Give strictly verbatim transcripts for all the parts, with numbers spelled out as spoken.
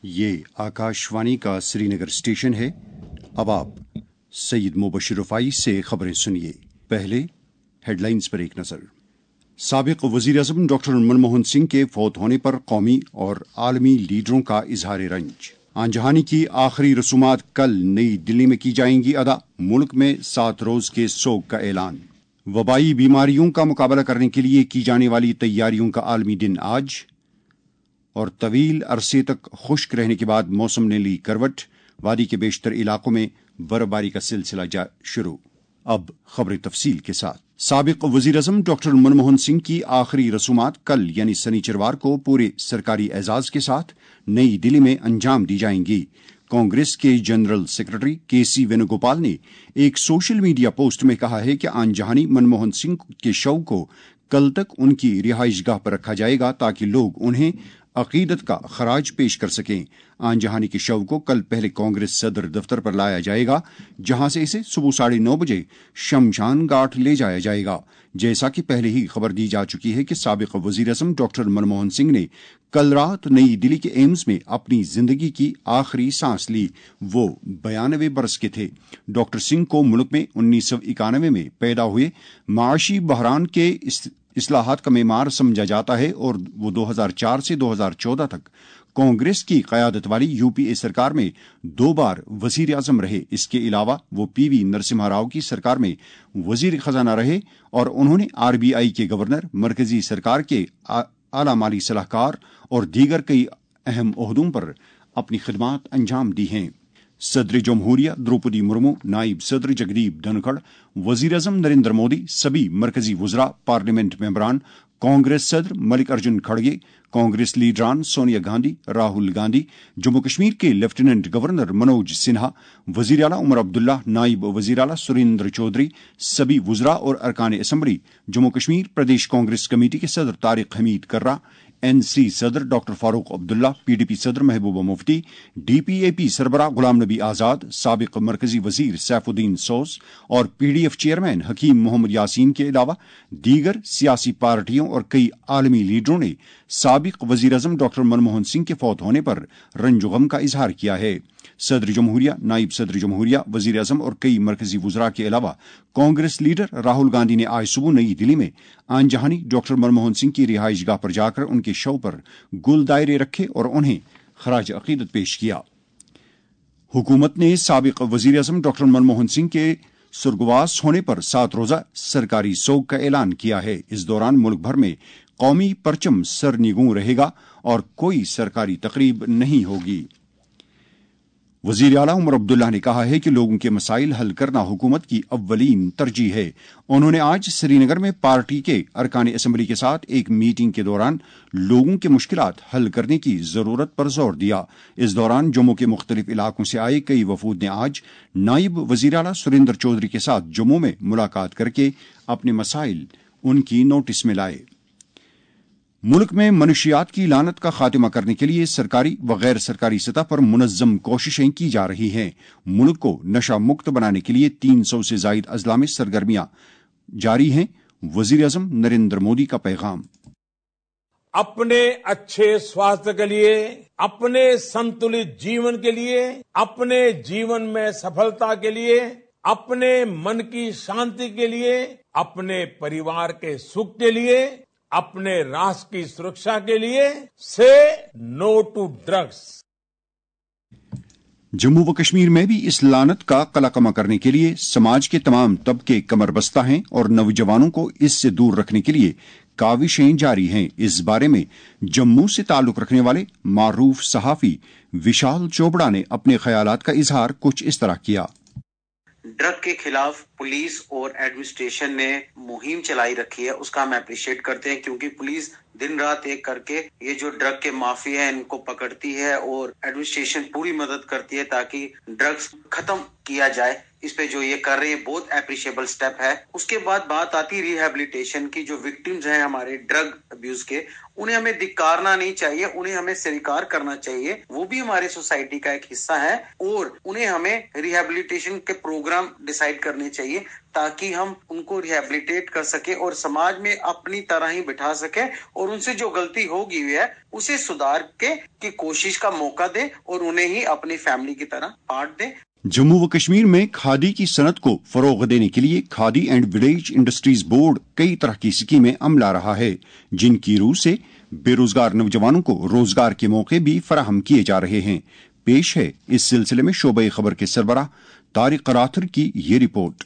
یہ آکاشوانی کا سری نگر اسٹیشن ہے۔ اب آپ سید مبشر رفائی سے خبریں سنیے۔ پہلے ہیڈ لائنز پر ایک نظر۔ سابق وزیر اعظم ڈاکٹر منموہن سنگھ کے فوت ہونے پر قومی اور عالمی لیڈروں کا اظہار رنج۔ آن جہانی کی آخری رسومات کل نئی دلی میں کی جائیں گی ادا۔ ملک میں سات روز کے سوگ کا اعلان۔ وبائی بیماریوں کا مقابلہ کرنے کے لیے کی جانے والی تیاریوں کا عالمی دن آج۔ اور طویل عرصے تک خشک رہنے کے بعد موسم نے لی کروٹ، وادی کے بیشتر علاقوں میں برفباری کا سلسلہ جا شروع۔ اب خبر تفصیل کے ساتھ۔ سابق وزیر اعظم ڈاکٹر منموہن سنگھ کی آخری رسومات کل یعنی سنیچروار کو پورے سرکاری اعزاز کے ساتھ نئی دلی میں انجام دی جائیں گی۔ کانگریس کے جنرل سیکرٹری کے سی وینوگوپال نے ایک سوشل میڈیا پوسٹ میں کہا ہے کہ آن جہانی منموہن سنگھ کے شو کو کل تک ان کی رہائش گاہ پر رکھا جائے گا تاکہ لوگ انہیں عقیدت کا خراج پیش کر سکیں۔ آن جہانی کے شو کو کل پہلے کانگریس صدر دفتر پر لایا جائے گا، جہاں سے اسے صبح ساڑھے نو بجے شمشان گھاٹ لے جایا جائے گا۔ جیسا کہ پہلے ہی خبر دی جا چکی ہے کہ سابق وزیر اعظم ڈاکٹر منموہن سنگھ نے کل رات نئی دلی کے ایمز میں اپنی زندگی کی آخری سانس لی۔ وہ بیانوے برس کے تھے۔ ڈاکٹر سنگھ کو ملک میں انیس سو اکانوے میں پیدا ہوئے معاشی بحران کے اصلاحات کا معمار سمجھا جاتا ہے اور وہ دو ہزار چار سے دو ہزار چودہ تک کانگریس کی قیادت والی یو پی اے سرکار میں دو بار وزیر اعظم رہے۔ اس کے علاوہ وہ پی وی نرسمہا راؤ کی سرکار میں وزیر خزانہ رہے اور انہوں نے آر بی آئی کے گورنر، مرکزی سرکار کے اعلی مالی صلاح کار اور دیگر کئی اہم عہدوں پر اپنی خدمات انجام دی ہیں۔ صدر جمہوریہ دروپدی مرمو، نائب صدر جگدیپ دھنکھڑ، وزیر اعظم نریندر مودی، سبھی مرکزی وزراء، پارلیمنٹ ممبران، کانگریس صدر ملک ارجن کھڑگے، کانگریس لیڈران سونیا گاندھی، راہل گاندھی، جموں کشمیر کے لیفٹیننٹ گورنر منوج سنہا، وزیر اعلیٰ عمر عبداللہ، نائب وزیر اعلیٰ سریندر چودھری، سبھی وزراء اور ارکان اسمبلی، جموں کشمیر پردیش کانگریس کمیٹی کے صدر طارق حمید کرہ، این سی صدر doctor Farooq Abdullah, P D P صدر محبوبہ مفتی، ڈی پی اے پی سربراہ غلام نبی آزاد، سابق مرکزی وزیر سیف الدین سوز اور P D F chairman Hakim Muhammad Yasin کے علاوہ دیگر سیاسی پارٹیوں اور کئی عالمی لیڈروں نے سابق وزیر اعظم ڈاکٹر منموہن سنگھ کے فوت ہونے پر رنج و غم کا اظہار کیا ہے۔ صدر جمہوریہ، نائب صدر جمہوریہ، وزیر اعظم اور کئی مرکزی وزراء کے علاوہ کانگریس لیڈر راہل گاندھی نے آج صبح نئی دلی میں آن جہانی ڈاکٹر منموہن سنگھ کی رہائش گاہ پر جا کر ان کے شو پر گل دائرے رکھے اور انہیں خراج عقیدت پیش کیا۔ حکومت نے سابق وزیر اعظم ڈاکٹر منموہن سنگھ کے سرگواس ہونے پر سات روزہ سرکاری سوگ کا اعلان کیا ہے۔ اس دوران ملک بھر میں قومی پرچم سرنگوں رہے گا اور کوئی سرکاری تقریب نہیں ہوگی۔ وزیر اعلیٰ عمر عبداللہ نے کہا ہے کہ لوگوں کے مسائل حل کرنا حکومت کی اولین ترجیح ہے۔ انہوں نے آج سری نگر میں پارٹی کے ارکان اسمبلی کے ساتھ ایک میٹنگ کے دوران لوگوں کے مشکلات حل کرنے کی ضرورت پر زور دیا۔ اس دوران جموں کے مختلف علاقوں سے آئے کئی وفود نے آج نائب وزیر اعلیٰ سریندر چودھری کے ساتھ جموں میں ملاقات کر کے اپنے مسائل ان کی نوٹس میں لائے۔ ملک میں منشیات کی لعنت کا خاتمہ کرنے کے لیے سرکاری و غیر سرکاری سطح پر منظم کوششیں کی جا رہی ہیں۔ ملک کو نشہ مکت بنانے کے لیے تین سو سے زائد اضلاع میں سرگرمیاں جاری ہیں۔ وزیر اعظم نریندر مودی کا پیغام۔ اپنے اچھے سواستھ کے لیے، اپنے سنتلت جیون کے لیے، اپنے جیون میں سفلتا کے لیے، اپنے من کی شانتی کے لیے، اپنے پریوار کے سکھ کے لیے، اپنے راشٹر کی سرکشا کے لیے سے نو ٹو ڈرگس۔ جموں و کشمیر میں بھی اس لعنت کا قلقمہ کرنے کے لیے سماج کے تمام طبقے کمر بستہ ہیں اور نوجوانوں کو اس سے دور رکھنے کے لیے کاوشیں جاری ہیں۔ اس بارے میں جموں سے تعلق رکھنے والے معروف صحافی وشال چوپڑا نے اپنے خیالات کا اظہار کچھ اس طرح کیا۔ ڈرگ کے خلاف پولیس اور ایڈمنسٹریشن نے مہم چلائی رکھی ہے، اس کا ہم اپریشیٹ کرتے ہیں، کیونکہ پولیس دن رات ایک کر کے یہ جو ڈرگ کے مافیا ہیں ان کو پکڑتی ہے اور ایڈمنسٹریشن پوری مدد کرتی ہے تاکہ ڈرگز ختم کیا جائے۔ اس پہ جو یہ کر رہے ہیں بہت اپریشیبل سٹیپ ہے۔ اس کے بعد بات آتی ریہیبلیٹیشن کی۔ جو وکٹمز ہیں ہمارے ڈرگ ابیوز کے، انہیں ہمیں دھکارنا نہیں چاہیے، انہیں ہمیں سویکار کرنا چاہیے، وہ بھی ہمارے سوسائٹی کا ایک حصہ ہے اور انہیں ہمیں ریہیبلیٹیشن کے پروگرام ڈیسائیڈ کرنے چاہیے تاکہ ہم ان کو ریہیبلیٹیٹ کر سکیں اور سماج میں اپنی طرح ہی بٹھا سکیں اور ان سے جو غلطی ہوگی ہے اسے سدھار کے کی کوشش کا موقع دیں اور انہیں ہی اپنی فیملی کی طرح بانٹ دیں۔ جموں و کشمیر میں کھادی کی صنعت کو فروغ دینے کے لیے Khadi and Village Industries Board کئی طرح کی اسکیمیں عملا رہا ہے، جن کی روح سے بے روزگار نوجوانوں کو روزگار کے موقع بھی فراہم کیے جا رہے ہیں۔ پیش ہے اس سلسلے میں شعبہ خبر کے سربراہ طارق راتھر کی یہ رپورٹ۔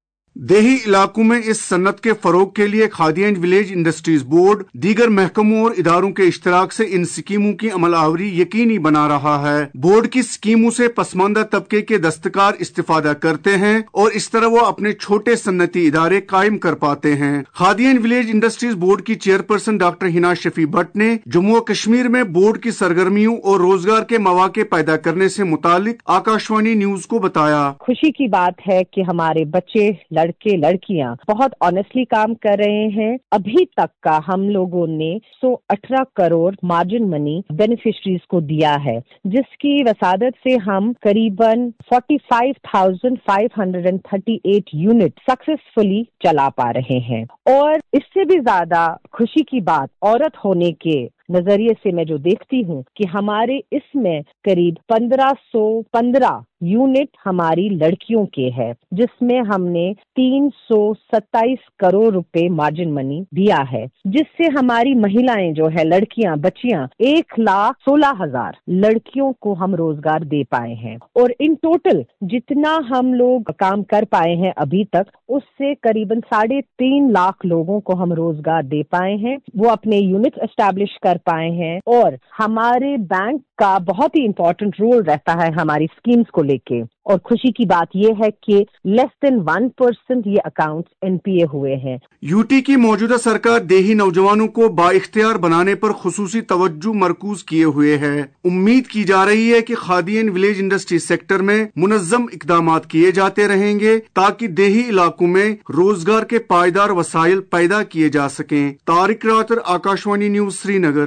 دیہی علاقوں میں اس صنعت کے فروغ کے لیے Khadi and Village Industries Board دیگر محکموں اور اداروں کے اشتراک سے ان اسکیموں کی عمل آوری یقینی بنا رہا ہے۔ بورڈ کی اسکیموں سے پسماندہ طبقے کے دستکار استفادہ کرتے ہیں اور اس طرح وہ اپنے چھوٹے صنعتی ادارے قائم کر پاتے ہیں۔ Khadi and Village Industries Board کی chairperson doctor Hina Shafi but نے جموں و کشمیر میں بورڈ کی سرگرمیوں اور روزگار کے مواقع پیدا کرنے سے متعلق آکاشوانی نیوز کو بتایا۔ خوشی کی بات ہے کہ ہمارے بچے لڑکے لڑکیاں بہت آنیسٹلی کام کر رہے ہیں۔ ابھی تک کا ہم لوگوں نے سو اٹھارہ کروڑ مارجن منی بینیفیشریز کو دیا ہے، جس کی وسادت سے ہم قریباً forty five thousand five hundred and thirty eight unit successfully چلا پا رہے ہیں۔ اور اس سے بھی زیادہ خوشی کی بات عورت ہونے کے نظریے سے میں جو دیکھتی ہوں کہ ہمارے اس میں قریب پندرہ سو پندرہ یونٹ ہماری لڑکیوں کے ہے، جس میں ہم نے تین سو ستائیس کروڑ روپے مارجن منی دیا ہے، جس سے ہماری مہیلائیں جو ہے لڑکیاں بچیاں ایک لاکھ سولہ ہزار لڑکیوں کو ہم روزگار دے پائے ہیں۔ اور ان ٹوٹل جتنا ہم لوگ کام کر پائے ہیں ابھی تک، اس سے قریباً ساڑھے تین لاکھ لوگوں کو ہم روزگار دے پائے ہیں، وہ اپنے یونٹ اسٹیبلش کر پائے ہیں۔ اور ہمارے بینک کا بہت ہی امپورٹنٹ رول رہتا ہے ہماری اسکیمز کو لے کے۔ اور خوشی کی بات یہ ہے کہ لیس دین ون پرسینٹ یہ اکاؤنٹ این پی اے ہوئے ہیں۔ یو ٹی کی موجودہ سرکار دیہی نوجوانوں کو با اختیار بنانے پر خصوصی توجہ مرکوز کیے ہوئے ہے۔ امید کی جا رہی ہے کہ Khadi and Village Industry sector میں منظم اقدامات کیے جاتے رہیں گے تاکہ دیہی علاقوں میں روزگار کے پائیدار وسائل پیدا کیے جا سکیں۔ Tariq Rather, Akashvani news, Srinagar.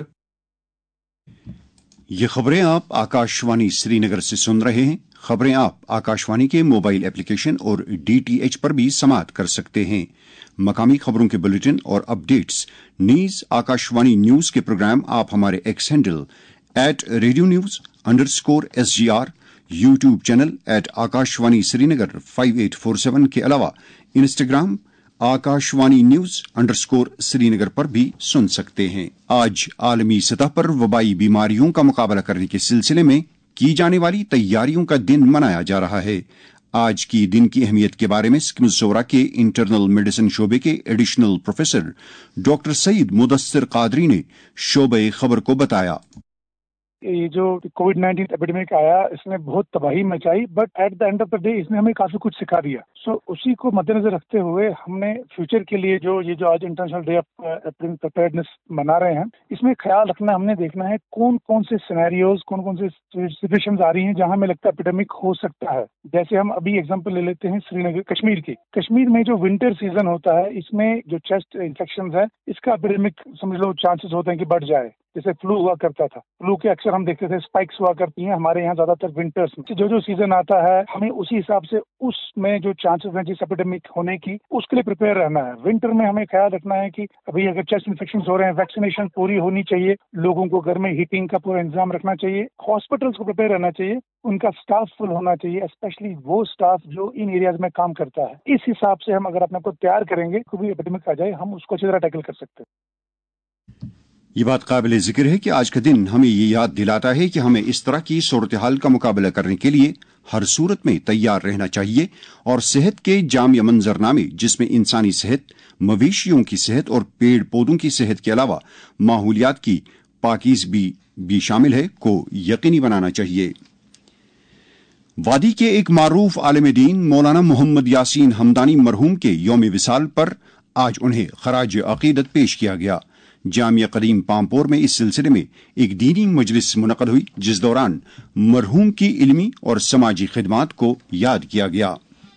یہ خبریں آپ آکاشوانی سری نگر سے سن رہے ہیں۔ خبریں آپ آکاشوانی کے موبائل ایپلیکیشن اور ڈی ٹی ایچ پر بھی سماعت کر سکتے ہیں۔ مقامی خبروں کے بلیٹن اور اپڈیٹس نیز آکاشوانی نیوز کے پروگرام آپ ہمارے X handle at radio news underscore S G R, YouTube channel at Akashvani Srinagar five eight four seven کے علاوہ Instagram Akashvani news underscore Srinagar پر بھی سن سکتے ہیں۔ آج عالمی سطح پر وبائی بیماریوں کا مقابلہ کرنے کے سلسلے میں کی جانے والی تیاریوں کا دن منایا جا رہا ہے۔ آج کی دن کی اہمیت کے بارے میں سکم زورا کے انٹرنل میڈیسن شعبے کے additional professor doctor Saeed Mudasir Qadri نے شعبہ خبر کو بتایا۔ یہ جو کووڈ نائنٹین ایپیڈیمک آیا، اس نے بہت تباہی مچائی، but at the end of the day اس نے ہمیں کافی کچھ سکھا دیا۔ سو so, اسی کو مد نظر رکھتے ہوئے ہم نے فیوچر کے لیے جو یہ جو آج انٹرنیشنل ڈے آف پریپیئرڈنس منا رہے ہیں، اس میں خیال رکھنا ہم نے دیکھنا ہے کون کون سے سینیریوز، کون کون سے سچویشنز آ رہی ہیں جہاں ہمیں لگتا ہے ایپیڈیمک ہو سکتا ہے۔ جیسے ہم ابھی ایگزامپل لے لیتے ہیں سری نگر کشمیر کی۔ کشمیر میں جو ونٹر سیزن ہوتا ہے، اس میں جو چیسٹ انفیکشنز ہے، اس کا ایپیڈیمک سمجھ لو چانسز ہوتے ہیں کہ بڑھ جائے۔ جیسے فلو ہوا کرتا تھا، فلو کے اکثر ہم دیکھتے تھے اسپائکس ہوا کرتی ہیں ہمارے یہاں زیادہ تر ونٹرس میں۔ جو جو سیزن آتا ہے ہمیں اسی حساب سے اس میں جو چانسز ہیں جس ایپیڈیمک ہونے کی، اس کے لیے پریپیئر رہنا ہے۔ ونٹر میں ہمیں خیال رکھنا ہے کہ ابھی اگر چیسٹ انفیکشن ہو رہے ہیں، ویکسینیشن پوری ہونی چاہیے، لوگوں کو گھر میں ہیٹنگ کا پورا انتظام رکھنا چاہیے، ہاسپٹلس کو پریپیئر رہنا چاہیے، ان کا اسٹاف فل ہونا چاہیے، اسپیشلی وہ اسٹاف جو ان ایریاز میں کام کرتا ہے۔ اس حساب سے ہم اگر اپنے کو تیار کریں گے، کوئی بھی ایپیڈیمک آ جائے ہم اس کو اچھی طرح ٹیکل کر سکتے ہیں۔ یہ بات قابل ذکر ہے کہ آج کا دن ہمیں یہ یاد دلاتا ہے کہ ہمیں اس طرح کی صورتحال کا مقابلہ کرنے کے لیے ہر صورت میں تیار رہنا چاہیے، اور صحت کے جامع منظرنامے جس میں انسانی صحت، مویشیوں کی صحت اور پیڑ پودوں کی صحت کے علاوہ ماحولیات کی پاکیزگی بھی شامل ہے کو یقینی بنانا چاہیے۔ وادی کے ایک معروف عالم دین مولانا محمد یاسین ہمدانی مرحوم کے یوم وصال پر آج انہیں خراج عقیدت پیش کیا گیا۔ جامعہ قدیم پامپور میں اس سلسلے میں ایک دینی مجلس منعقد ہوئی، جس دوران مرحوم کی علمی اور سماجی خدمات کو یاد کیا گیا۔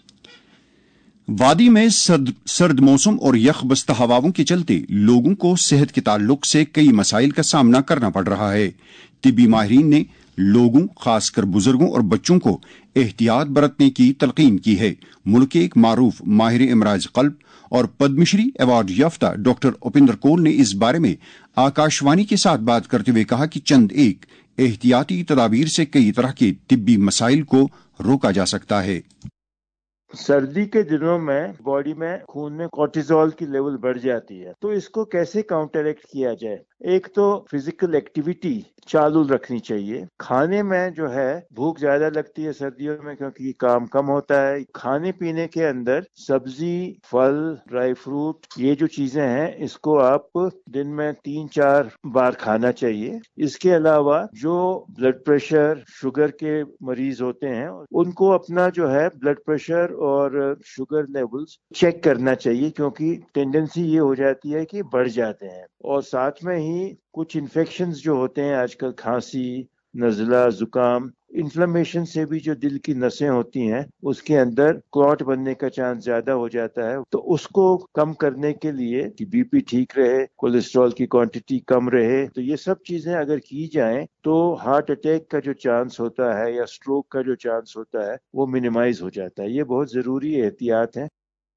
وادی میں سرد, سرد موسم اور یخ بستہ ہواؤں کے چلتے لوگوں کو صحت کے تعلق سے کئی مسائل کا سامنا کرنا پڑ رہا ہے۔ طبی ماہرین نے لوگوں خاص کر بزرگوں اور بچوں کو احتیاط برتنے کی تلقین کی ہے۔ ملک کے ایک معروف ماہر امراض قلب اور پدم شری ایوارڈ یافتہ ڈاکٹر اپندر کول نے اس بارے میں آکاشوانی کے ساتھ بات کرتے ہوئے کہا کہ چند ایک احتیاطی تدابیر سے کئی طرح کے طبی مسائل کو روکا جا سکتا ہے۔ سردی کے دنوں میں باڈی میں خون میں کورٹیزول کی لیول بڑھ جاتی ہے، تو اس کو کیسے کاؤنٹر ایکٹ کیا جائے؟ ایک تو فزیکل ایکٹیویٹی چالو رکھنی چاہیے۔ کھانے میں جو ہے بھوک زیادہ لگتی ہے سردیوں میں کیونکہ کام کم ہوتا ہے۔ کھانے پینے کے اندر سبزی، پھل، ڈرائی فروٹ، یہ جو چیزیں ہیں اس کو آپ دن میں تین چار بار کھانا چاہیے۔ اس کے علاوہ جو بلڈ پریشر، شوگر کے مریض ہوتے ہیں ان کو اپنا جو ہے بلڈ پریشر اور شوگر لیولز چیک کرنا چاہیے، کیونکہ ٹینڈنسی یہ ہو جاتی ہے کہ بڑھ جاتے ہیں۔ اور ساتھ میں ہی کچھ انفیکشنز جو ہوتے ہیں آج کل، کھانسی، نزلہ، زکام، انفلمیشن سے بھی جو دل کی نسیں ہوتی ہیں اس کے اندر کلوٹ بننے کا چانس زیادہ ہو جاتا ہے، تو اس کو کم کرنے کے لیے کہ بی پی ٹھیک رہے، کولیسٹرول کی کوانٹٹی کم رہے، تو یہ سب چیزیں اگر کی جائیں تو ہارٹ اٹیک کا جو چانس ہوتا ہے یا سٹروک کا جو چانس ہوتا ہے وہ منیمائز ہو جاتا ہے۔ یہ بہت ضروری احتیاط ہے۔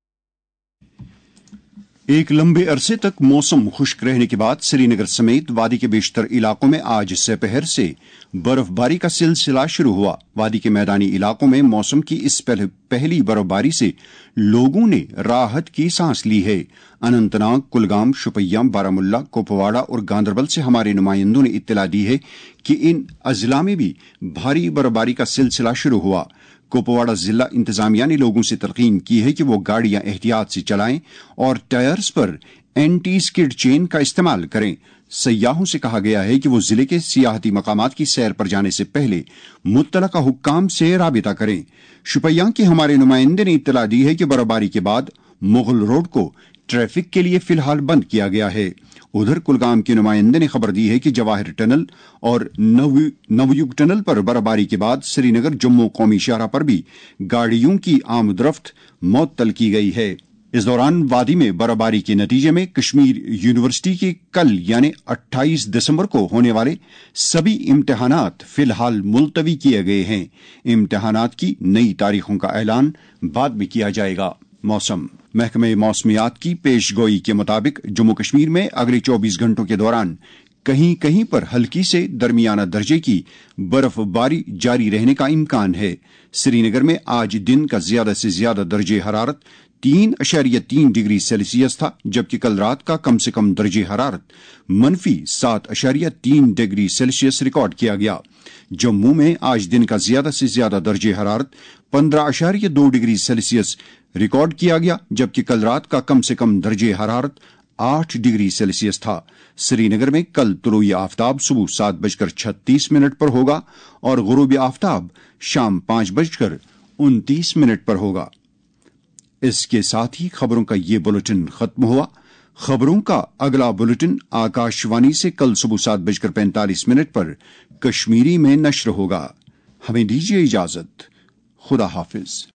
ایک لمبے عرصے تک موسم خشک رہنے کے بعد سری نگر سمیت وادی کے بیشتر علاقوں میں آج سپہر سے برف باری کا سلسلہ شروع ہوا۔ وادی کے میدانی علاقوں میں موسم کی اس پہلی برف باری سے لوگوں نے راحت کی سانس لی ہے۔ اننت ناگ، کلگام، شوپیاں، بارامولہ، کپواڑہ اور گاندربل سے ہمارے نمائندوں نے اطلاع دی ہے کہ ان اضلاع میں بھی بھاری برف باری کا سلسلہ شروع ہوا۔ کپواڑہ ضلع انتظامیہ نے لوگوں سے تلقین کی ہے کہ وہ گاڑیاں احتیاط سے چلائیں اور ٹائرز پر اینٹی اسکڈ چین کا استعمال کریں۔ سیاحوں سے کہا گیا ہے کہ وہ ضلع کے سیاحتی مقامات کی سیر پر جانے سے پہلے متعلقہ حکام سے رابطہ کریں۔ شوپیاں کے ہمارے نمائندے نے اطلاع دی ہے کہ برف باری کے بعد مغل روڈ کو ٹریفک کے لیے فی الحال بند کیا گیا ہے۔ ادھر کلگام کے نمائندے نے خبر دی ہے کہ جواہر ٹنل اور نویوگ ٹنل پر برف باری کے بعد سری نگر جموں قومی شاہراہ پر بھی گاڑیوں کی آمد رفت معطل کی گئی ہے۔ اس دوران وادی میں برف باری کے نتیجے میں کشمیر یونیورسٹی کے کل یعنی اٹھائیس دسمبر کو ہونے والے سبھی امتحانات فی الحال ملتوی کیے گئے ہیں۔ امتحانات کی نئی تاریخوں کا اعلان بعد میں کیا جائے گا۔ موسم محکمہ موسمیات کی پیش گوئی کے مطابق جموں کشمیر میں اگلے چوبیس گھنٹوں کے دوران کہیں کہیں پر ہلکی سے درمیانہ درجے کی برف باری جاری رہنے کا امکان ہے۔ سری نگر میں آج دن کا زیادہ سے زیادہ درجہ حرارت تین اشاریہ تین ڈگری سیلسیس تھا، جبکہ کل رات کا کم سے کم درجہ حرارت منفی سات اشاریہ تین ڈگری سیلسیس ریکارڈ کیا گیا۔ جموں میں آج دن کا زیادہ سے زیادہ درجہ حرارت پندرہ اشاریہ دو ڈگری سیلسیس ریکارڈ کیا گیا، جبکہ کل رات کا کم سے کم درجہ حرارت آٹھ ڈگری سیلسیس تھا۔ سری نگر میں کل طلوع آفتاب صبح سات بج کر چھتیس منٹ پر ہوگا اور غروب آفتاب شام پانچ بج کر انتیس منٹ پر ہوگا۔ اس کے ساتھ ہی خبروں کا یہ بلٹن ختم ہوا۔ خبروں کا اگلا بلٹن آکاشوانی سے کل صبح سات بج کر پینتالیس منٹ پر کشمیری میں نشر ہوگا۔ ہمیں دیجیے اجازت۔ خدا حافظ۔